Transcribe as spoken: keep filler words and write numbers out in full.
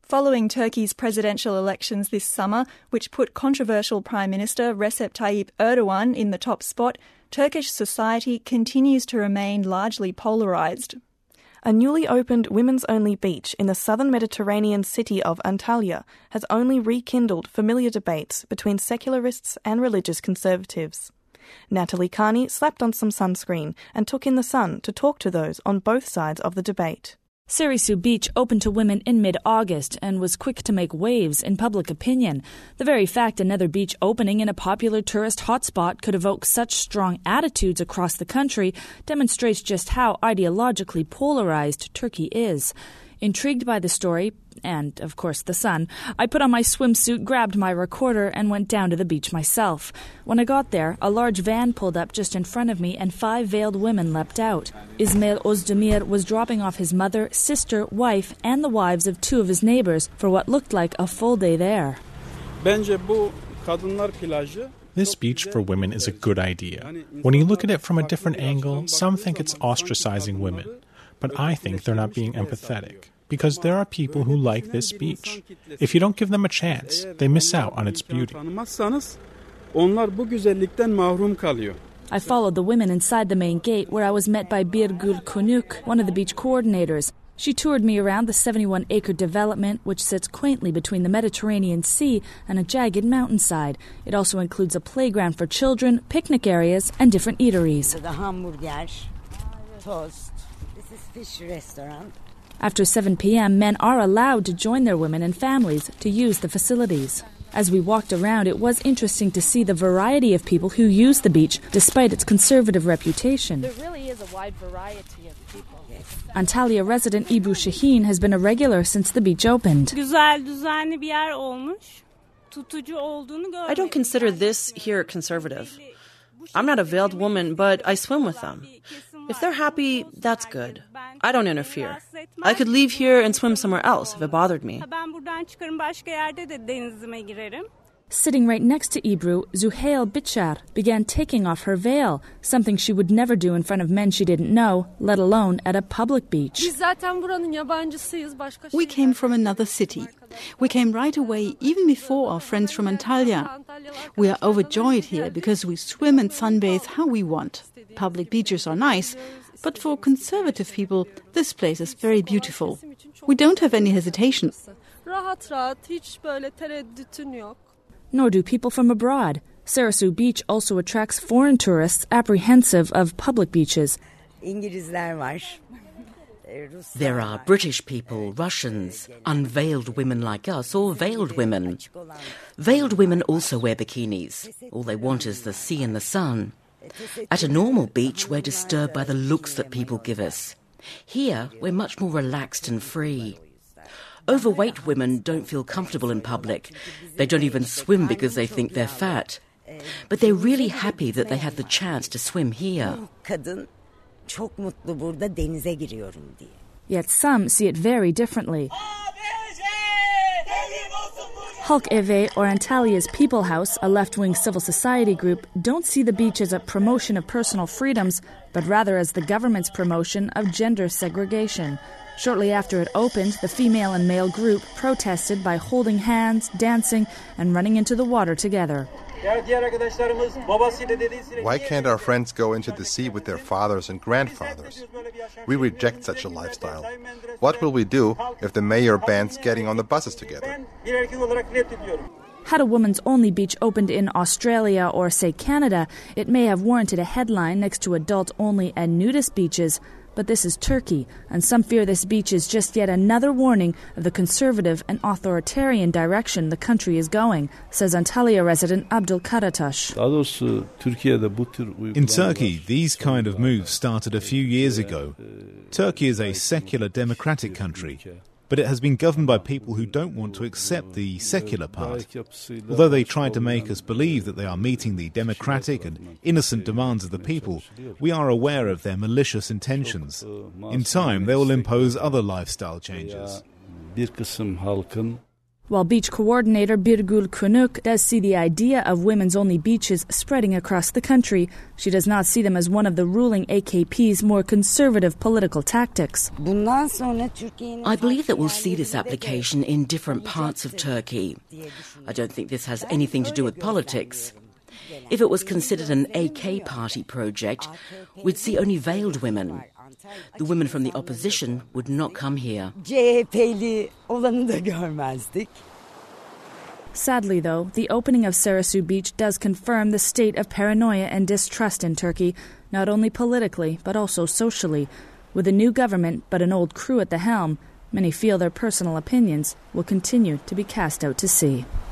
Following Turkey's presidential elections this summer, which put controversial Prime Minister Recep Tayyip Erdogan in the top spot, Turkish society continues to remain largely polarised. A newly opened women's-only beach in the southern Mediterranean city of Antalya has only rekindled familiar debates between secularists and religious conservatives. Natalie Carney slapped on some sunscreen and took in the sun to talk to those on both sides of the debate. Serisu Beach opened to women in mid-August and was quick to make waves in public opinion. The very fact another beach opening in a popular tourist hotspot could evoke such strong attitudes across the country demonstrates just how ideologically polarized Turkey is. Intrigued by the story, and, of course, the sun, I put on my swimsuit, grabbed my recorder, and went down to the beach myself. When I got there, a large van pulled up just in front of me, and five veiled women leapt out. Ismail Ozdemir was dropping off his mother, sister, wife, and the wives of two of his neighbors for what looked like a full day there. This beach for women is a good idea. When you look at it from a different angle, some think it's ostracizing women. But I think they're not being empathetic, because there are people who like this beach. If you don't give them a chance, they miss out on its beauty. I followed the women inside the main gate, where I was met by Birgül Konuk, one of the beach coordinators. She toured me around the seventy-one acre development, which sits quaintly between the Mediterranean Sea and a jagged mountainside. It also includes a playground for children, picnic areas, and different eateries. The hamburger, toast. This is fish restaurant. After seven p.m., men are allowed to join their women and families to use the facilities. As we walked around, it was interesting to see the variety of people who use the beach, despite its conservative reputation. There really is a wide variety of people. Yes. Antalya resident Ebru Şahin has been a regular since the beach opened. I don't consider this here conservative. I'm not a veiled woman, but I swim with them. If they're happy, that's good. I don't interfere. I could leave here and swim somewhere else if it bothered me. Sitting right next to Ebru, Zuhail Bichar began taking off her veil, something she would never do in front of men she didn't know, let alone at a public beach. We came from another city. We came right away, even before our friends from Antalya. We are overjoyed here because we swim and sunbathe how we want. Public beaches are nice, but for conservative people, this place is very beautiful. We don't have any hesitation. Nor do people from abroad. Serisu Beach also attracts foreign tourists apprehensive of public beaches. There are British people, Russians, unveiled women like us, or veiled women. Veiled women also wear bikinis. All they want is the sea and the sun. At a normal beach, we're disturbed by the looks that people give us. Here, we're much more relaxed and free. Overweight women don't feel comfortable in public. They don't even swim because they think they're fat. But they're really happy that they have the chance to swim here. Yet some see it very differently. Halk Eve, or Antalya's People House, a left-wing civil society group, don't see the beach as a promotion of personal freedoms, but rather as the government's promotion of gender segregation. Shortly after it opened, the female and male group protested by holding hands, dancing, and running into the water together. Why can't our friends go into the sea with their fathers and grandfathers? We reject such a lifestyle. What will we do if the mayor bans getting on the buses together? Had a woman's only beach opened in Australia or, say, Canada, it may have warranted a headline next to adult-only and nudist beaches. But this is Turkey, and some fear this beach is just yet another warning of the conservative and authoritarian direction the country is going, says Antalya resident Abdul Karataş. In Turkey, these kind of moves started a few years ago. Turkey is a secular democratic country, but it has been governed by people who don't want to accept the secular part. Although they try to make us believe that they are meeting the democratic and innocent demands of the people, we are aware of their malicious intentions. In time, they will impose other lifestyle changes. While beach coordinator Birgül Könük does see the idea of women's-only beaches spreading across the country, she does not see them as one of the ruling A K P's more conservative political tactics. I believe that we'll see this application in different parts of Turkey. I don't think this has anything to do with politics. If it was considered an A K party project, we'd see only veiled women. The women from the opposition would not come here. Sadly, though, the opening of Sarasu Beach does confirm the state of paranoia and distrust in Turkey, not only politically, but also socially. With a new government but an old crew at the helm, many feel their personal opinions will continue to be cast out to sea.